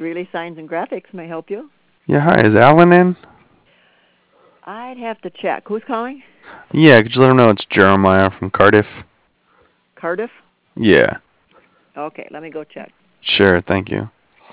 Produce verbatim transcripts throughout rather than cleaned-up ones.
Greeley Signs and Graphics may help you. Yeah, hi. Is Alan in? I'd have to check. Who's calling? Yeah, could you let him know it's Jeremiah from Cardiff? Cardiff? Yeah. Okay, let me go check. Sure, thank you.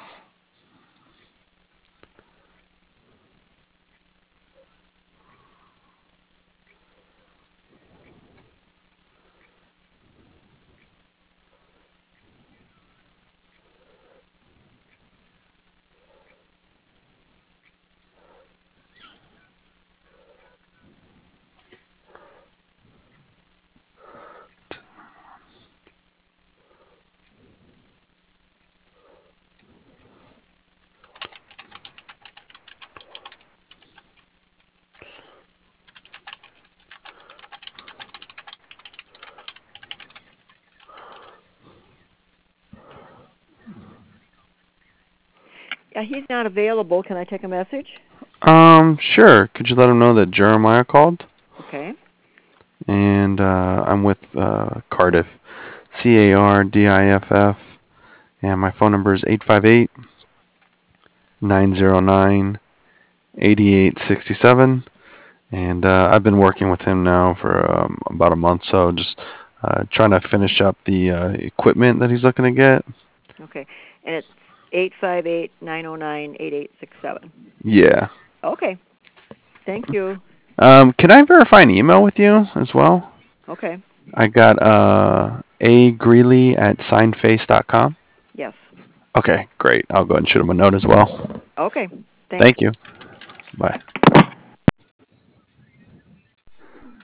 Yeah, he's not available. Can I take a message? Um, sure. Could you let him know that Jeremiah called? Okay. And uh, I'm with uh, Cardiff, C A R D I F F, and my phone number is eight five eight, nine zero nine, eight eight six seven. And uh, I've been working with him now for um, about a month, so just uh, trying to finish up the uh, equipment that he's looking to get. Okay. And it's eight five eight, nine zero nine, eight eight six seven. Yeah. Okay. Thank you. Um, can I verify an email with you as well? Okay. I got uh, a greeley at signface dot com. Yes. Okay, great. I'll go ahead and shoot him a note as well. Okay. Thanks. Thank you. Bye.